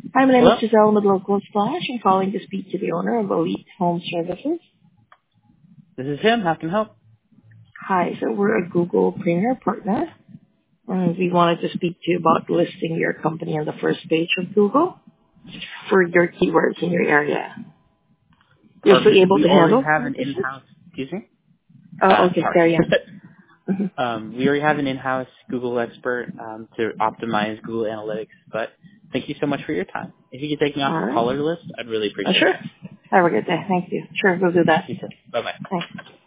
Hi, my name is Hello? Giselle with Local Splash. I'm calling to speak to the owner of Elite Home Services. This is him. How can I help? Hi, so we're a Google Premier partner, and we wanted to speak to you about listing your company on the first page of Google for your keywords in your area. You're still able We to already handle have an conversations? in-house, excuse me? Oh, okay, Sorry. carry on. Mhm. We already have an in-house Google expert to optimize Google Analytics, but thank you so much for your time. If you could take me off All the right. caller list, I'd really appreciate Sure. it. Have a good day. Thank you. Sure, we'll do that. You too. Bye-bye. Thanks.